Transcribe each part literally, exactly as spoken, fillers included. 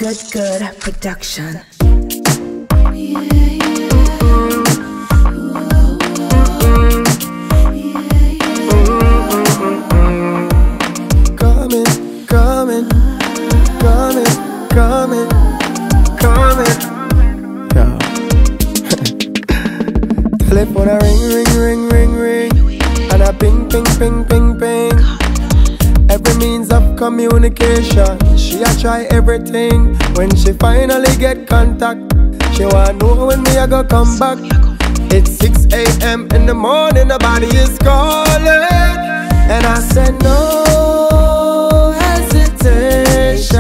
Good Good Production. Coming, coming, coming, coming, coming. Yeah. Telephone a ring, ring, ring, ring, ring, and a ping, ping, ping, ping, ping. Every means of communication, she a try everything. When she finally get contact, she wanna know when me a go come back. It's six A M in the morning, the body is calling, and I said no hesitation.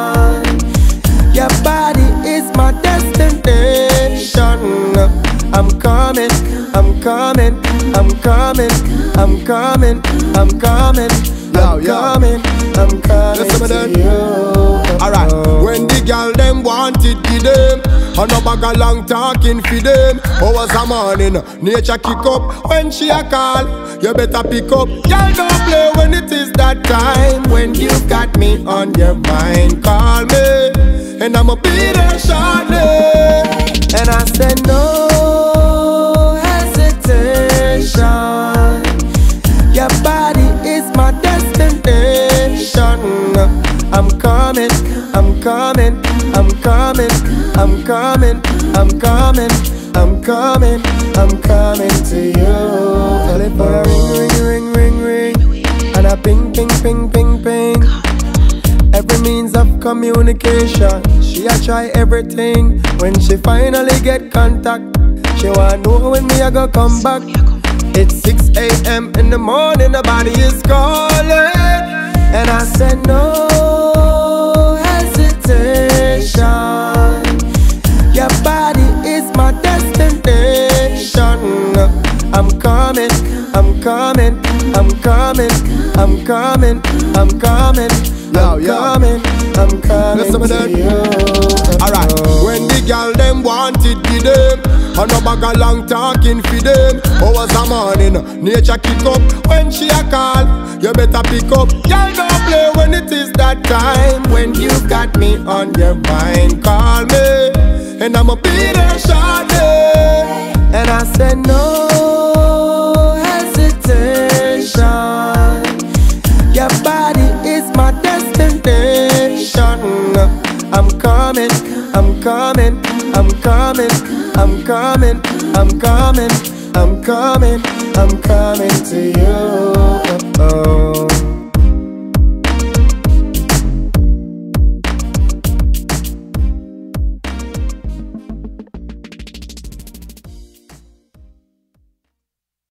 Your body is my destination. I'm coming, I'm coming, I'm coming, I'm coming, I'm coming. I'm coming, I'm coming to you. Alright, when the girl them wanted to them, and no bag a long talking for them. Hours a morning, nature kick up when she a call. You better pick up. Girl, don't play when it is that time. When you got me on your mind, call me, and I'ma be there shortly. And I said no hesitation. Your body is my destination. I'm coming, I'm coming, I'm coming, I'm coming, I'm coming, I'm coming, I'm coming to you. Telephone a ring, ring, ring, ring, ring, and a ping, ping, ping, ping, ping. Every means of communication, she a try everything. When she finally get contact, she wanna know when me a go come back. It's six A M in the morning, the body is calling, and I said no hesitation. Your body is my destination. I'm coming, I'm coming, I'm coming, I'm coming, I'm coming, I'm coming, I'm coming to you. Alright, when the girl them wanted to them, and no bag a long talking for them. Hours a morning, nature kick up when she a call. You better pick up. Girl, don't play when it is that time. When you got me on your mind, call me, and I'ma be there shortly. And I said no hesitation. Your body is my destination. I'm coming, I'm coming, I'm coming, I'm coming, I'm coming, I'm coming, I'm coming to you. Oh.